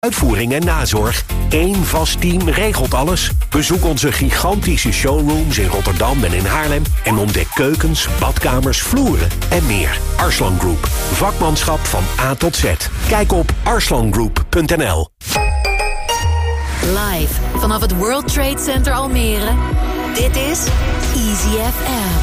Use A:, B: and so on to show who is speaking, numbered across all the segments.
A: Uitvoering en nazorg. Eén vast team regelt alles. Bezoek onze gigantische showrooms in Rotterdam en in Haarlem en ontdek keukens, badkamers, vloeren en meer. Arslan Group. Vakmanschap van A tot Z. Kijk op arslangroup.nl.
B: Live vanaf het World Trade Center Almere. Dit is Easy FM.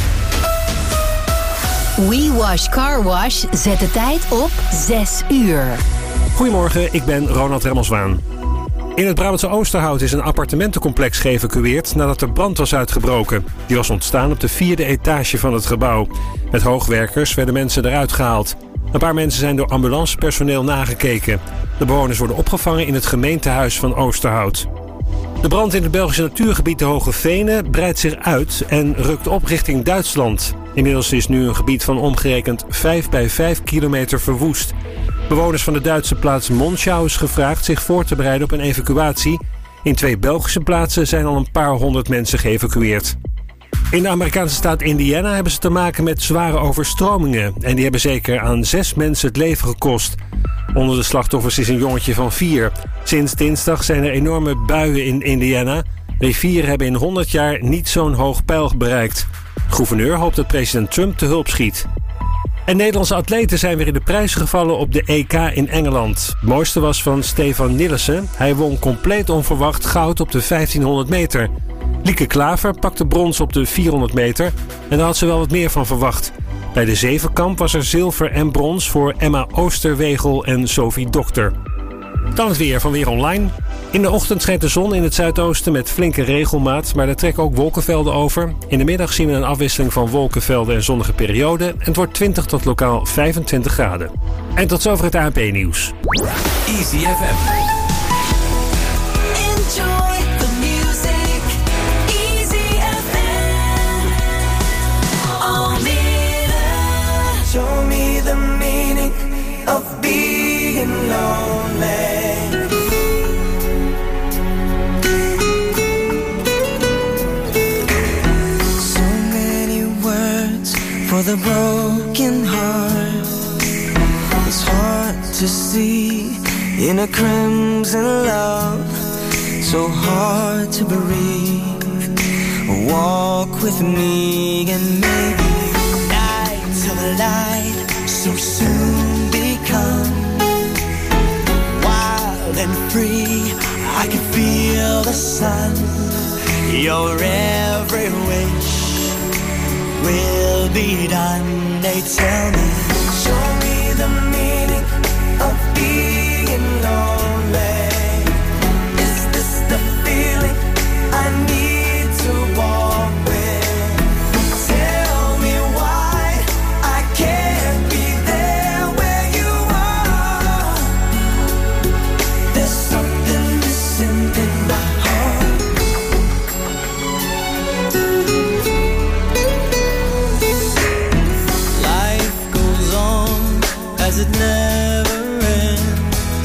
B: We Wash Car Wash zet de tijd op 6 uur.
C: Goedemorgen, ik ben Ronald Remmelswaan. In het Brabantse Oosterhout is een appartementencomplex geëvacueerd nadat er brand was uitgebroken. Die was ontstaan op de 4e etage van het gebouw. Met hoogwerkers werden mensen eruit gehaald. Een paar mensen zijn door ambulancepersoneel nagekeken. De bewoners worden opgevangen in het gemeentehuis van Oosterhout. De brand in het Belgische natuurgebied de Hoge Venen breidt zich uit en rukt op richting Duitsland. Inmiddels is nu een gebied van omgerekend 5 bij 5 kilometer verwoest. Bewoners van de Duitse plaats Monschau is gevraagd zich voor te bereiden op een evacuatie. In 2 Belgische plaatsen zijn al een paar honderd mensen geëvacueerd. In de Amerikaanse staat Indiana hebben ze te maken met zware overstromingen. En die hebben zeker aan 6 mensen het leven gekost. Onder de slachtoffers is een jongetje van 4. Sinds dinsdag zijn er enorme buien in Indiana. Rivieren hebben in 100 jaar niet zo'n hoog peil bereikt. De gouverneur hoopt dat president Trump te hulp schiet. En Nederlandse atleten zijn weer in de prijzen gevallen op de EK in Engeland. Het mooiste was van Stefan Nillissen. Hij won compleet onverwacht goud op de 1500 meter. Lieke Klaver pakte brons op de 400 meter en daar had ze wel wat meer van verwacht. Bij de zevenkamp was er zilver en brons voor Emma Oosterwegel en Sophie Dokter. Dan het weer van Weer Online. In de ochtend schijnt de zon in het zuidoosten met flinke regelmaat, maar er trekken ook wolkenvelden over. In de middag zien we een afwisseling van wolkenvelden en zonnige perioden. En het wordt 20 tot lokaal 25 graden. En tot zover het ANP-nieuws.
D: Easy FM.
E: Enjoy the music. Easy FM. Almere.
F: Show me the meaning of being lonely. For the broken heart, it's hard to see in a crimson love, so hard to breathe. Walk with me and maybe night till the light so soon become wild and free. I can feel the sun, your every wish will be done. They tell me, show me the meaning of being lonely. Is this the feeling I need to walk with? Tell me why I can't be there where you are. There's something missing in my heart. As it never ends,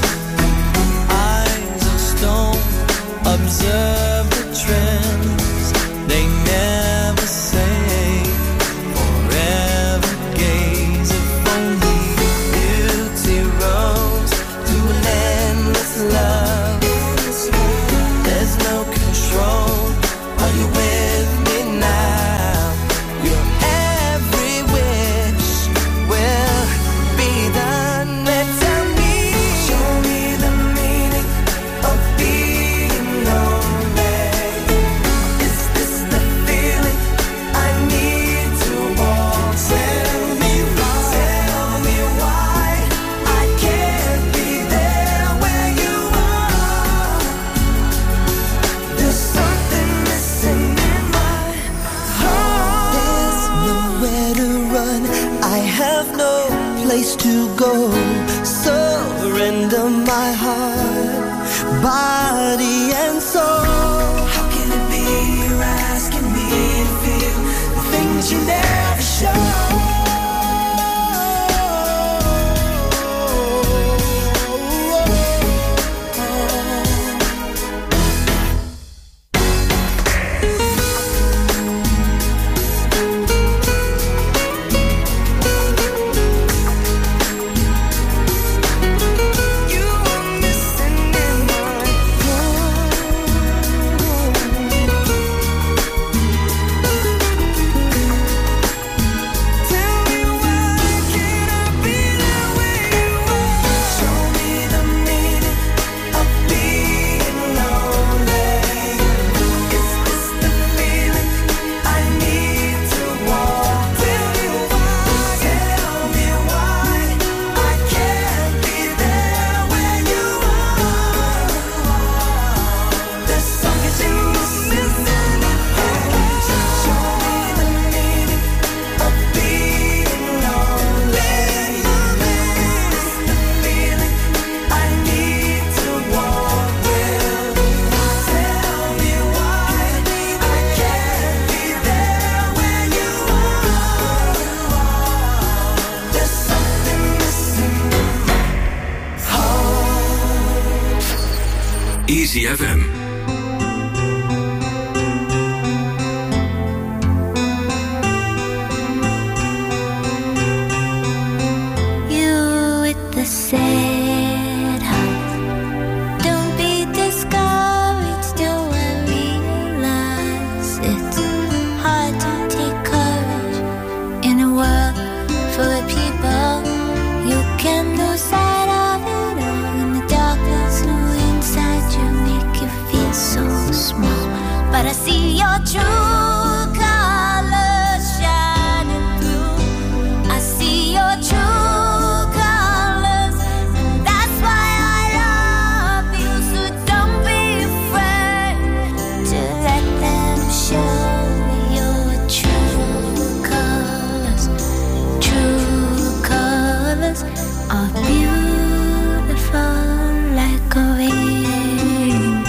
F: eyes of stone observe the trends. They never say forever gaze. If only beauty rose to an endless love. There's no control. Are you with me now? Your every wish will be done. Tell me, show me the meaning of being lonely. Is this the feeling I need to walk? Tell me why I can't be there where you are. There's something missing in my heart. There's nowhere to run. I have no place to go. Surrender my heart, body and soul. How can it be you're asking me to feel the things you never show? You are missing
D: Easy FM.
G: You with the sad heart, don't be discouraged. Don't realize it's hard to take courage in a world full of people. You can lose sight of it all in the darkness. Who inside you make you feel so small? But I see your true colors shining through. I see your true colors, and that's why I love you. So don't be afraid to let them show your true colors. True colors are beautiful like a rainbow.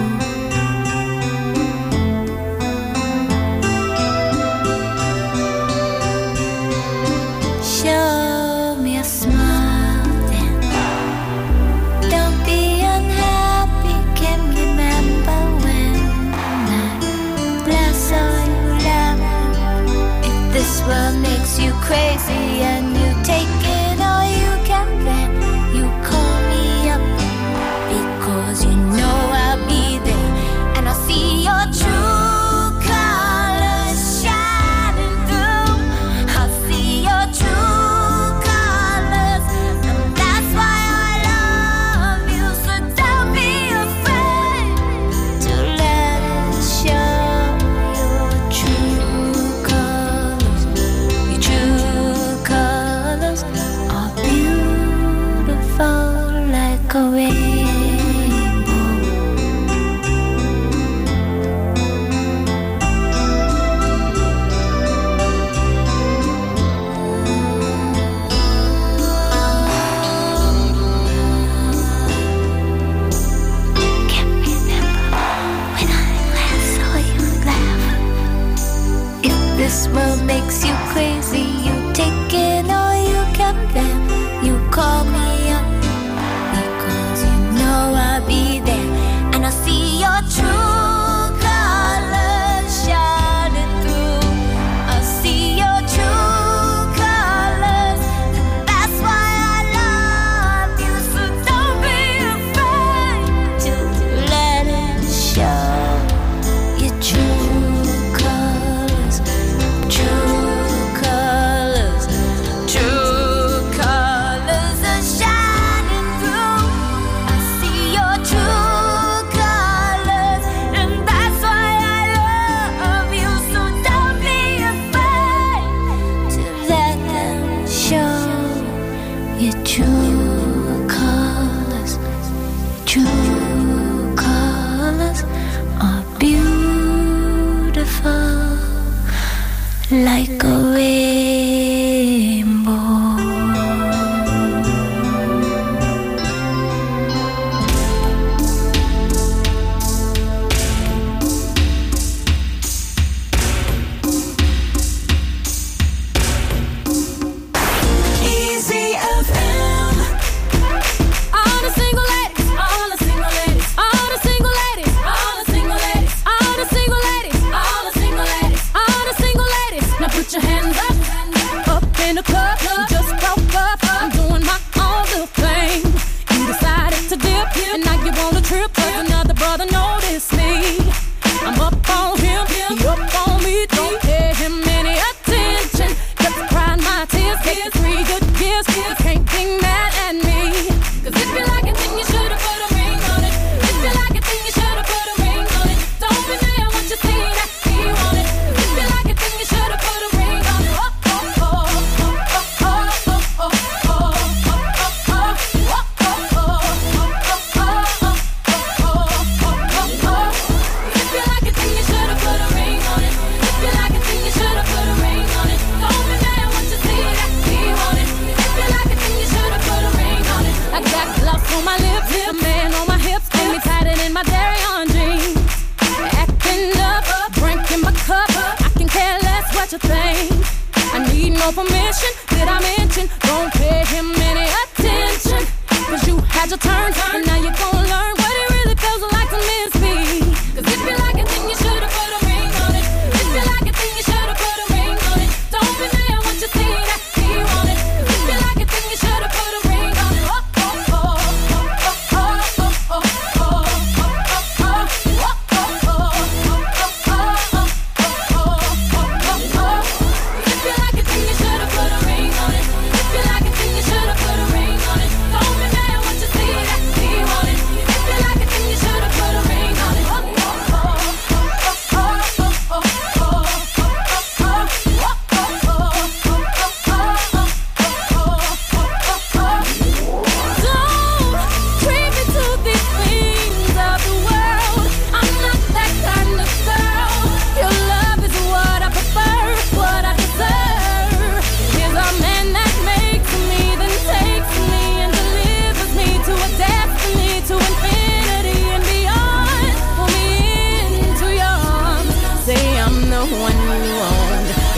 G: Show me a smile then. Don't be unhappy. Can remember when I last saw you laughing. If this world makes you crazy and you take it all you can, then you call me up, because you know I'll be there, and I'll see your true colors shining through. I'll see your true colors, and that's why I love you. So don't be afraid to let it show your true colors. Your true colors are beautiful like a rainbow. Can't remember when I last saw you laugh. If this world makes you crazy, you take it all you can, then you call me up, because you know I'll be there, and I'll see your true colors shining through. I'll see your true colors, and that's why I love you. So don't be afraid to let it show your true colors. True colors, true colors are shining through. I see your true colors, and that's why I love you. So don't be afraid to let them show your true colors. True colors are beautiful like a rainbow.
E: Easy FM.
H: All the single ladies, all the single ladies, all the single ladies, all the single ladies, all the single ladies, all the single ladies, all the single ladies. Now put your hands up, up in the club. You just broke up. I'm doing my own little thing. You decided to dip, and now you want a trip, 'cause another brother noticed me. I'm up on him, he up on me. Don't pay him any attention. Just crying my tears, getting 3 good years. You can't be mad at me. 'Cause if you like it, then you should've put a ring on it. If you like it, then you should've put a ring on it. Don't be mad when you see that he want it. 'Cause if you like it, then you should've put a ring on it. Oh, oh, oh, oh, oh, oh, oh, oh, oh, oh, oh, oh, If you like it, then you should've put a ring on it. If you like it, then you should've put a ring on it. Don't be mad when you see that he want it. If you like it, then you should've put a ring on it. I got gloves on my lips, a man on my hips, and me tighter than my dairy on jeans. Acting up, drink in my cup. I can care less what you think. I need no permission. Did I mention? Don't pay him any attention. 'Cause you had your turn, and now you're gonna learn what it really feels like.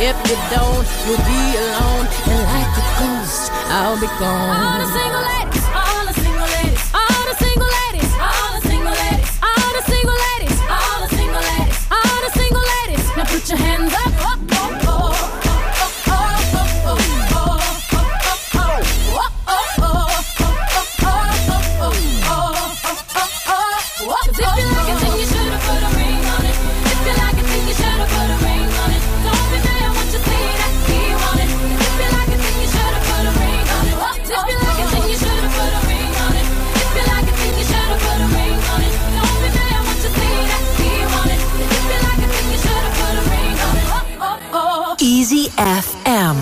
H: if you don't, you'll be alone. And like a ghost, I'll be gone. All the single ladies, all the single ladies, all the single ladies, all the single ladies, all the single ladies, all the single ladies, all the single ladies. Now put your hands up, up, up, up.
B: Easy FM.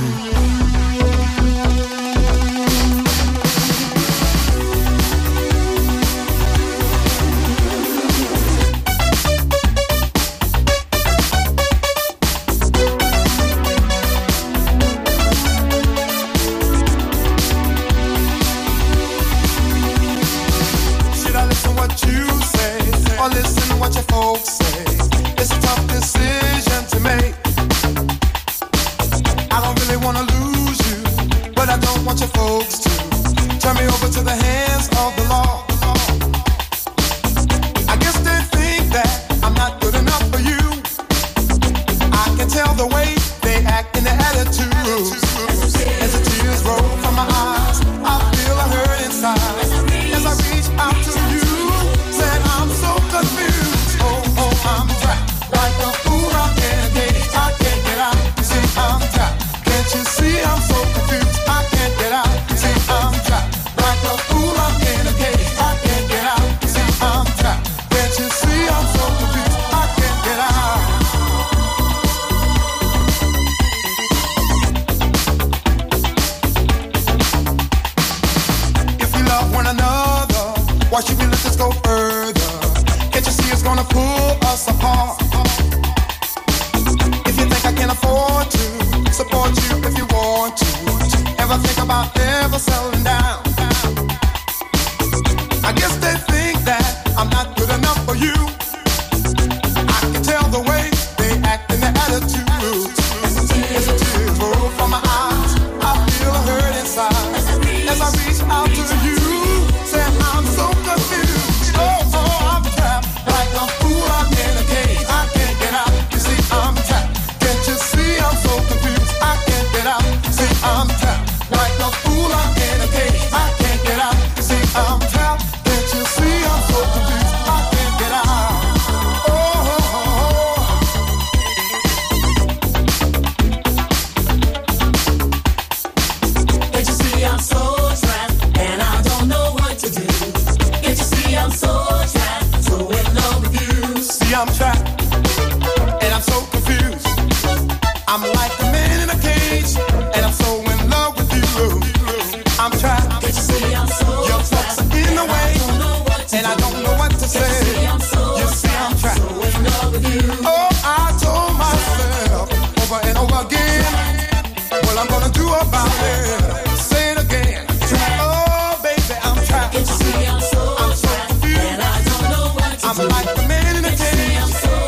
D: Should I listen what you say or listen to what your folks say? It's a tough decision to make. I don't really wanna lose you, but I don't want your folks to turn me over to the hands of the law. I guess they think that I'm not good enough for you. I can tell the way they act in their attitudes. As the tears roll from my eyes, I feel a hurt inside. As I reach out to you, said I'm so confused. Oh, I'm trapped like a fool out in a cage. I can't get out. See, I'm trapped. Can't you see I'm so confused? I can't get out. See, I'm trapped like a fool out in a cage. I can't get out. See, I'm trapped. Can't you see I'm so confused? I can't get out. If we love one another, why should we let this go further? Can't you see it's gonna pull us apart? If you think I can afford to support you if you want to, ever think about ever settling down? I guess they think that I'm not good enough for you. I can tell the way they act in their attitudes. As the tears roll from my eyes, I feel a hurt inside. As I reach out to you, say I'm so confused. Oh, I'm trapped like a fool out in a cage. I can't get out. You see, I'm trapped. Can't you see I'm so confused? I can't get out. See, I'm trapped like a fool out in a cage. I can't get out. See, I'm trapped. Can't you see I'm so confused? I can't get out.
E: Can't you see I'm so trapped and I don't know what to do? Can't you see I'm so trapped, so in love with you?
D: See, I'm trapped and I'm so confused. I'm like a man in a cage and I'm so in love with you. I'm trapped.
E: Can't you see I'm so
D: Your
E: trapped?
D: folks are in the way and I don't know what to say. You see, I'm trapped.
E: So in love with you.
D: Oh, I told myself over and over again what I'm gonna do about it. Say it again. Oh, baby, I'm trapped.
E: Can't you see I'm so
D: I'm so
E: trapped
D: confused.
E: and I don't know what to
D: I'm
E: do?
D: like the man in a
E: Can't you see
D: cage.
E: I'm so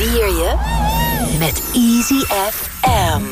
B: vier je met Easy FM.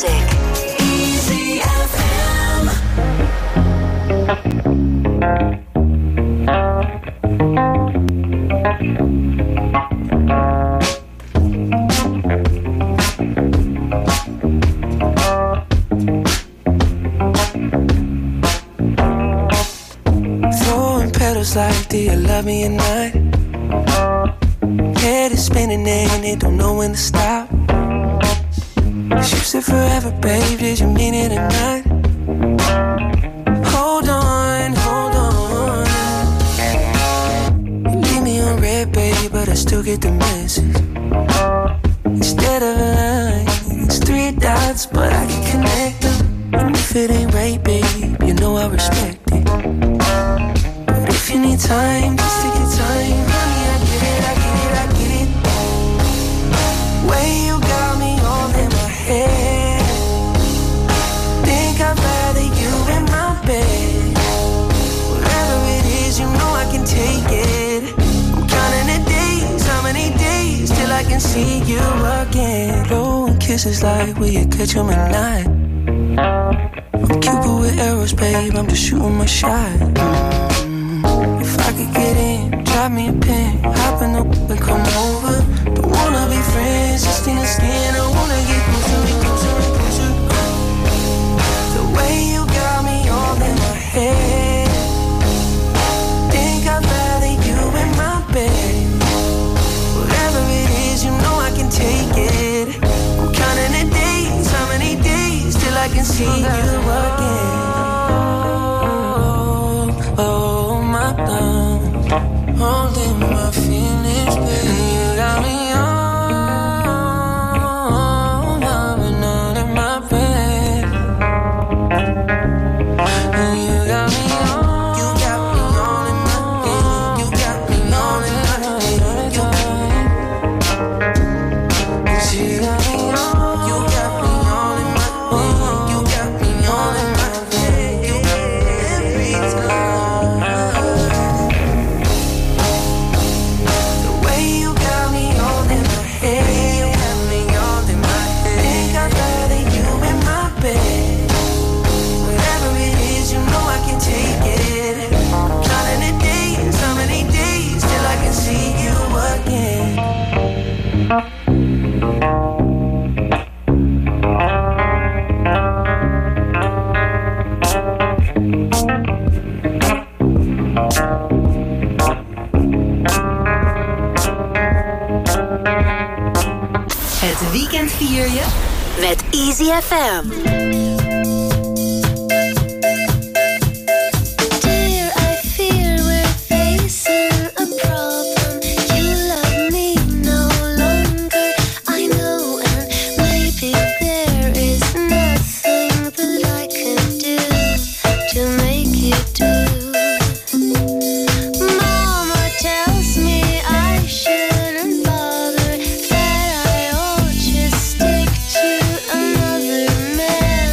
B: music. Easy FM.
F: Throwing petals like, do you love me or not? Head is spinning and it don't know when to stop. You said forever, babe, did you mean it or not? Hold on, hold on. You leave me on red, babe, but I still get the message. Instead of a line, it's 3 dots, but I can connect them. And if it ain't right, babe, you know I respect it. But if you need time, just take your time. Honey, I get it, I get it, I get it. Way you got me all in my head. Think I'd rather you in my bed. Whatever it is, you know I can take it. I'm counting the days, how many days till I can see you again. Blowing kisses like, will you catch 'em at night? I'm Cupid with arrows, babe, I'm just shooting my shot. If I could get in, drop me a pin, hop in the whip and come over. Don't wanna be friends, just in the skin, I wanna get closer, closer, closer. The way you got me all in my head. Think I'd rather you in my bed. Whatever it is, you know I can take it. I'm counting the days, how many days till I can see you again. Oh, my love, holding my feelings, baby. You got me on, loving all in my bed. You got me on, you got me all in my bed. You got me all in my bed. You got me on, you got me all in my bed. You got me all in my bed. Every time. The way you got me all in my head. You got me all in my head. Think I'd rather you in my bed. Whatever it is, you know I can take it. Counting the days, how many days till I can see you again.
B: Het weekend vier je met Easy FM.
G: Dear, I fear we're facing a problem. You love me no longer, I know, and maybe there is nothing that I can do to make you do. Mama tells me I shouldn't bother, that I ought just stick to another man.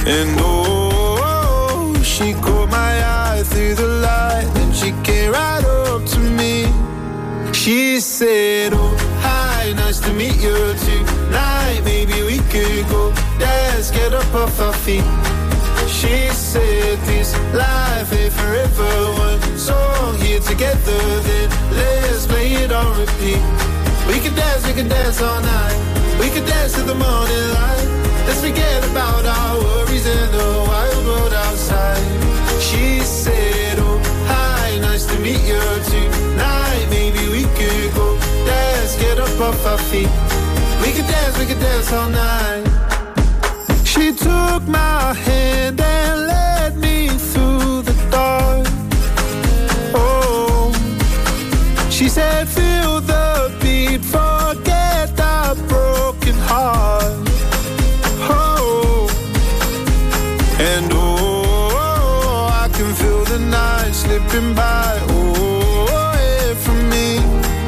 I: And oh, she caught my eye through the light, and she came right up to me. She said, oh, hi, nice to meet you tonight. Maybe we could go dance, get up off our feet. She said, this life ain't forever. One song here together, then let's play it on repeat. We can dance all night. We can dance till the morning light. Let's forget about our worries in the wild world outside. She said, oh, hi, nice to meet you tonight. Maybe we could go dance, get up off our feet. We could dance all night. She took my hand and led me through the dark. Oh, she said, feel the beat, forget the broken heart. Oh, and oh, I can feel the night slipping by. Oh, away from me.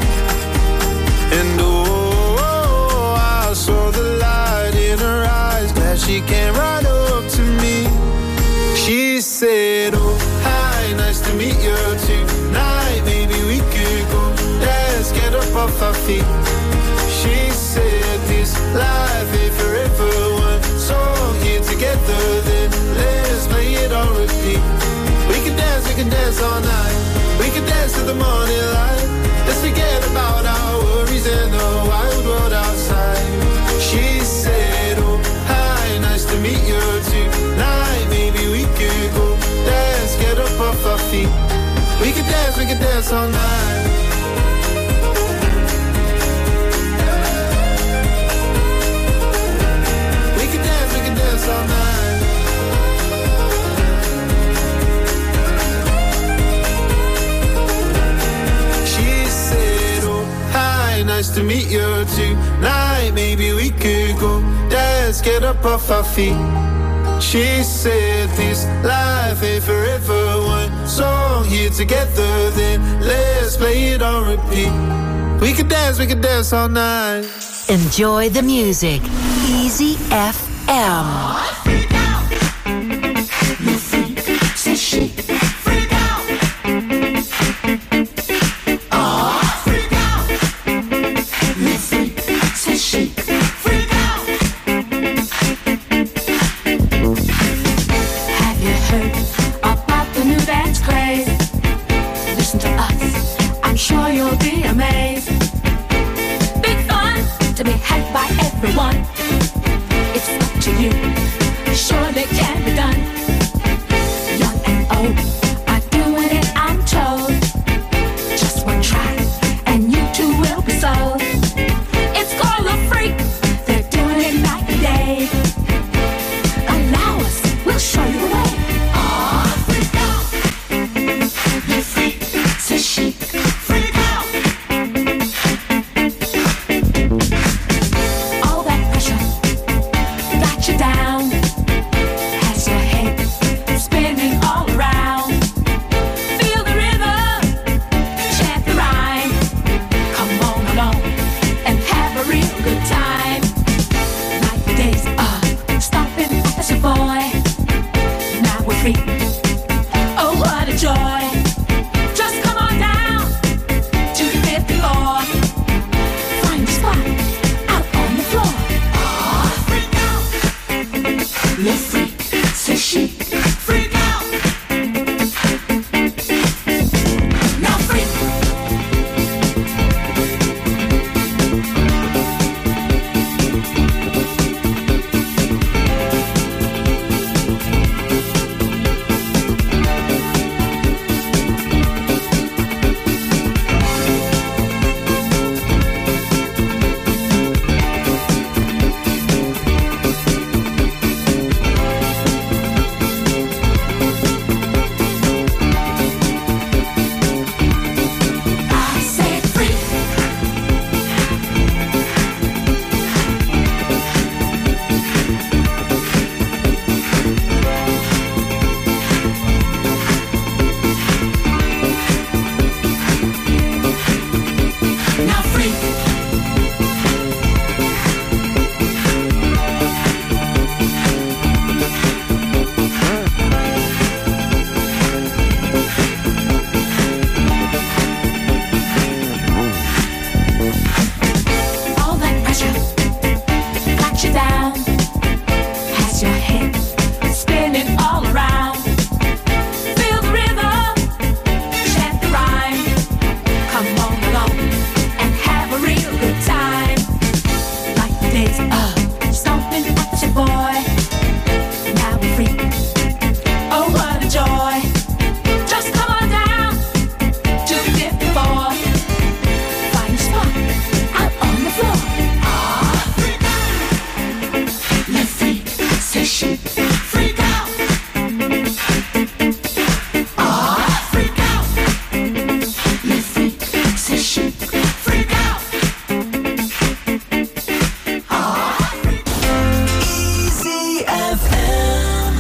I: And oh, I saw the light in her eyes. Glad she came right up to me. She said, oh, hi, nice to meet you tonight. Maybe we could go dance, get up off our feet. She said, this life ain't forever. One song here together, then let's play it on repeat. We can dance all night. We can dance till the morning light. Let's forget about our worries and the wild world outside. She said, oh, hi, nice to meet you tonight. Maybe we could go dance, get up off our feet. We can dance all night. We can dance all night. She said, oh, hi, nice to meet you tonight. Maybe we could go dance, get up off our feet. She said, this life ain't forever. One song here together, then let's play it on repeat. We can dance all night.
B: Enjoy the music. Easy FM.
H: It's up to you. Surely can be done. Young and old.
E: Raise your head, spin it all around. Feel the rhythm, chant the rhyme. Come on along and have a real good time. Like the days of stomping at your boy. Now we're free. Oh, what a joy. Just come on down to the dip floor. Find a spot out on the floor. Let's see, say shit, freak out. Freak out. Let's see, say shit, freak out.
F: Easy FM.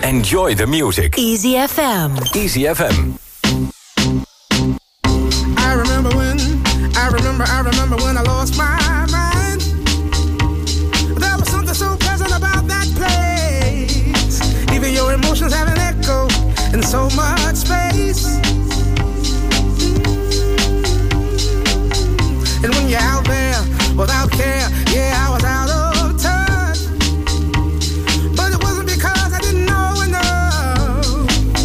J: Enjoy the music.
B: Easy FM.
J: Easy FM.
K: I remember when I lost my mind. There was something so pleasant about that place. Even your emotions have an echo in so much space. And when you're out there without care, yeah, I was out of touch. But it wasn't because I didn't know enough.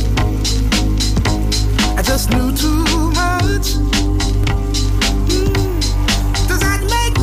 K: I just knew too much. Does that make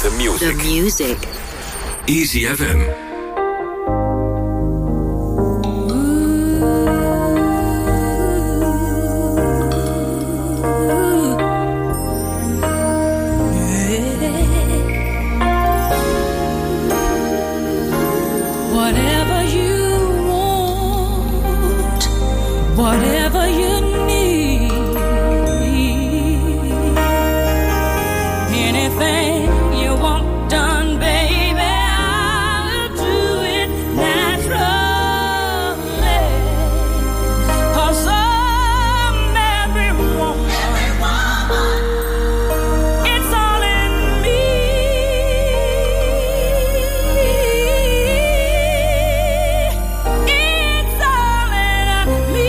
J: The music.
B: The music.
J: Easy FM.
H: Whatever you want, whatever you need, anything you want done, baby, I'll do it naturally. 'Cause I'm every woman, it's all in me. It's all in me.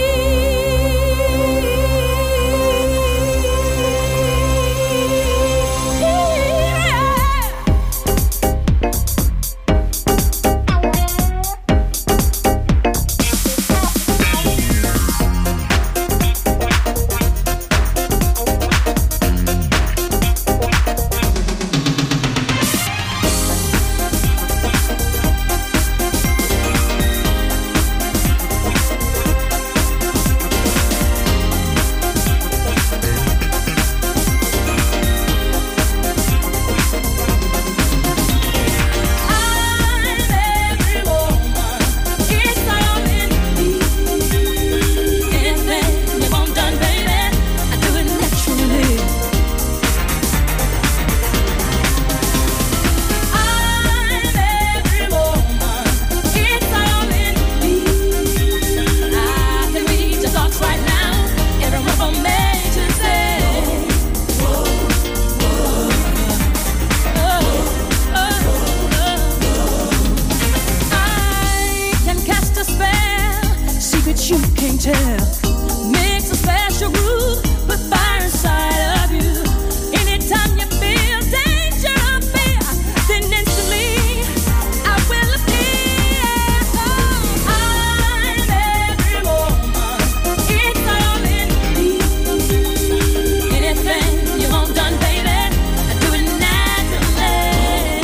H: You can't tell. Makes a special groove, put fire inside of you. Anytime you feel danger or fear, then instantly I will appear. Oh, I'm every woman, it's all in me. Anything you want done, baby, I do it naturally.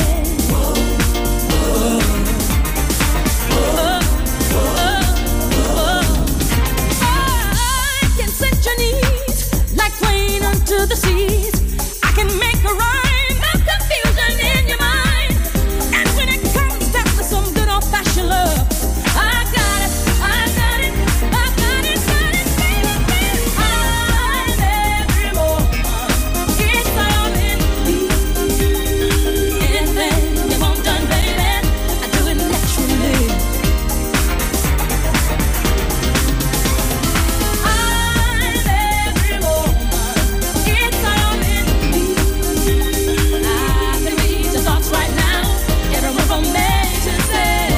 H: I can set your needs like rain unto the seas. I can make a rhyme, no confusion in your mind. And when it comes down to some good old-fashioned love, I got it, I got it, I got it, got it, baby. I'm every woman, it's all in me. Anything you want done, baby, I do it naturally. I'm every woman, it's all in me. I can read your thoughts right now, every word from A to Z.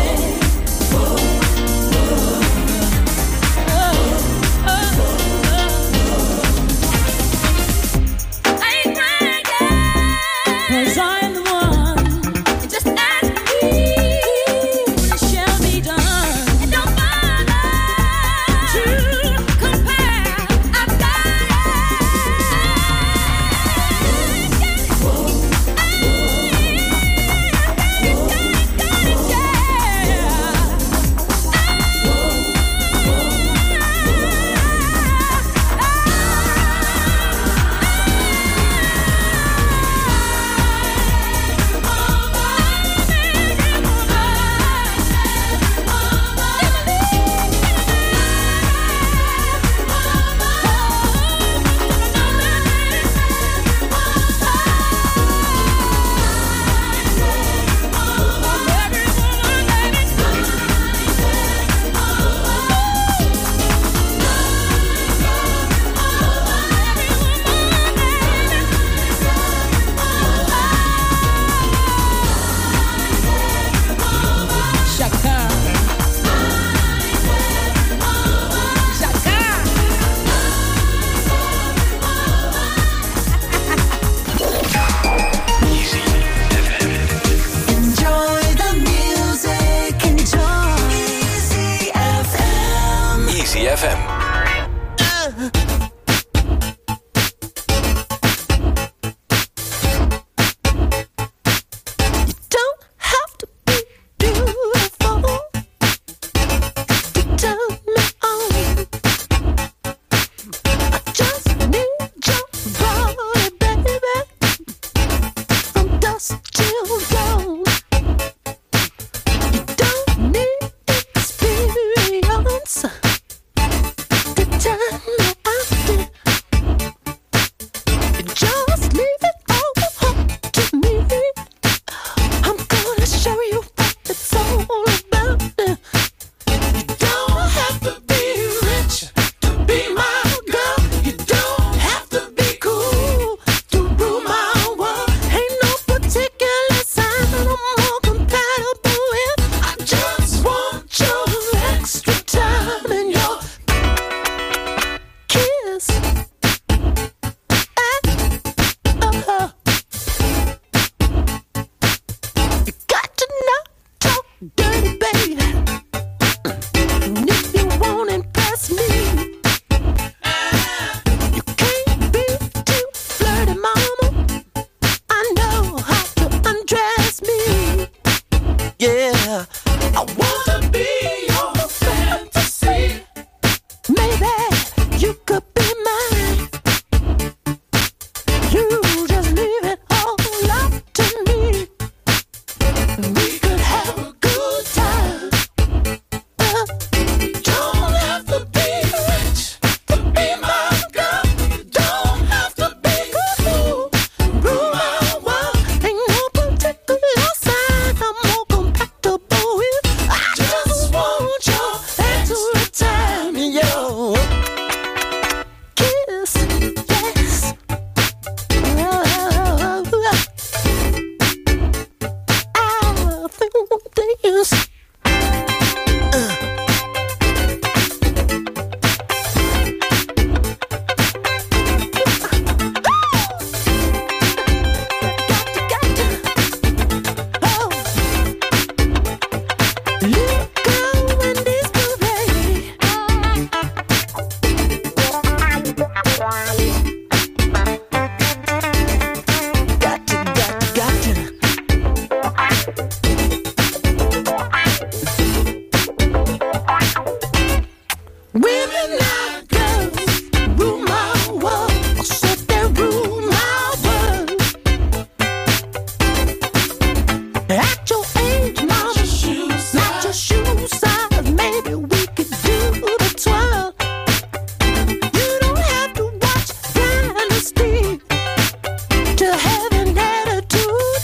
H: I ain't bragging, 'cause I'm the one. Just ask me, it shall be done. And don't bother to compare. I've got
K: Women like girls rule my world. I said they rule my world. At your age, mama, not your shoe size. Maybe we could do the twirl. You don't have to watch Dynasty to have an attitude.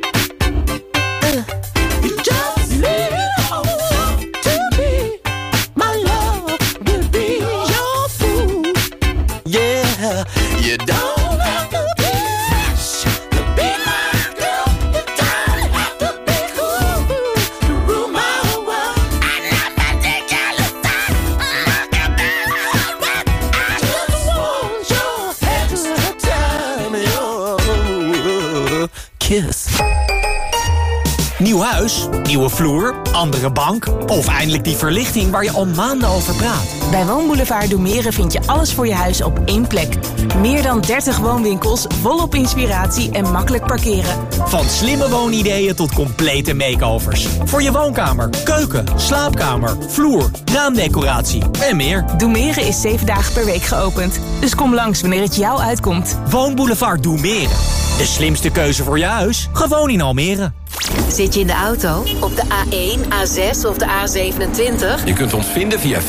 K: You just leave it all to me. My love will be your food. Yeah, you don't have to be rich to be my girl. You don't have to be cool to rule my world. I'm not particular type. I just want your head to the time. Your kiss.
L: Nieuw huis, nieuwe vloer, andere bank of eindelijk die verlichting waar je al maanden over praat.
M: Bij Woonboulevard Doemeren vind je alles voor je huis op één plek. Meer dan 30 woonwinkels, volop inspiratie en makkelijk parkeren.
L: Van slimme woonideeën tot complete makeovers. Voor je woonkamer, keuken, slaapkamer, vloer, raamdecoratie en meer.
M: Doemeren is 7 dagen per week geopend. Dus kom langs wanneer het jou uitkomt.
L: Woonboulevard Doemeren. De slimste keuze voor je huis, gewoon in Almere.
B: Zit je in de auto? Op de A1, A6 of de A27?
J: Je kunt ons vinden via 95.5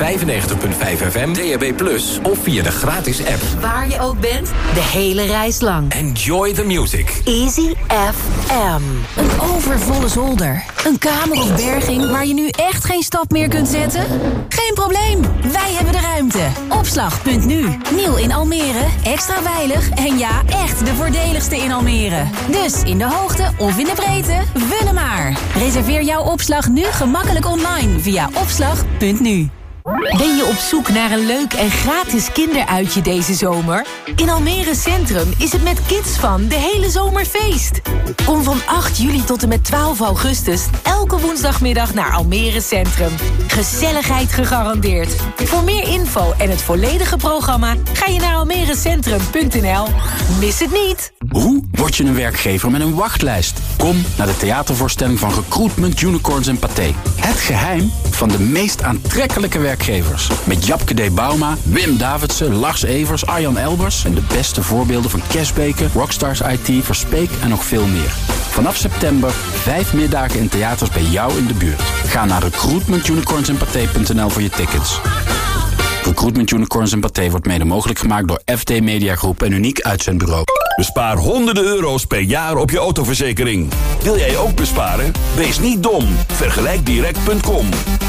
J: FM, DAB+, of via de gratis app.
B: Waar je ook bent, de hele reis lang.
J: Enjoy the music.
B: Easy FM.
H: Een overvolle zolder. Een kamer of berging waar je nu echt geen stap meer kunt zetten? Geen probleem, wij hebben de ruimte. Opslag.nu. Nieuw in Almere, extra veilig en ja, echt de voordeligste in Almere. Dus in de hoogte of in de breedte, wunne maar. Reserveer jouw opslag nu gemakkelijk online via opslag.nu.
B: Ben je op zoek naar een leuk en gratis kinderuitje deze zomer? In Almere Centrum is het met KidsFun de hele zomer feest. Kom van 8 juli tot en met 12 augustus elke woensdagmiddag naar Almere Centrum. Gezelligheid gegarandeerd. Voor meer info en het volledige programma ga je naar almerecentrum.nl. Mis het niet!
N: Hoe word je een werkgever met een wachtlijst? Kom naar de theatervoorstelling van Recruitment Unicorns en Pathé. Het geheim van de meest aantrekkelijke werkgevers. Met Japke D. Bauma, Wim Davidsen, Lars Evers, Arjan Elbers... en de beste voorbeelden van Kesbeke, Rockstars IT, Verspeek en nog veel meer. Vanaf september 5 middagen in theaters bij jou in de buurt. Ga naar recruitmentunicornsenpathé.nl voor je tickets. Recruitment Unicorns en Pathé wordt mede mogelijk gemaakt door FD Media Groep en Uniek Uitzendbureau.
O: Bespaar honderden euro's per jaar op je autoverzekering. Wil jij ook besparen? Wees niet dom. Vergelijkdirect.com.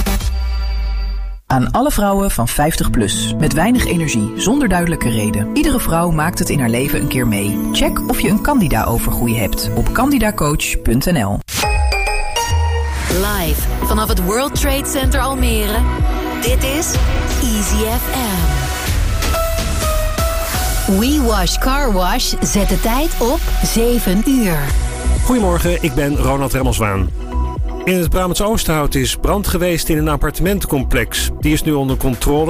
P: Aan alle vrouwen van 50 plus, met weinig energie, zonder duidelijke reden. Iedere vrouw maakt het in haar leven een keer mee. Check of je een Candida-overgroei hebt op candidacoach.nl.
B: Live vanaf het World Trade Center Almere. Dit is Easy FM. We Wash Car Wash zet de tijd op 7 uur.
C: Goedemorgen, ik ben Ronald Remmelswaan. In het Brabantse Oosterhout is brand geweest in een appartementencomplex. Die is nu onder controle.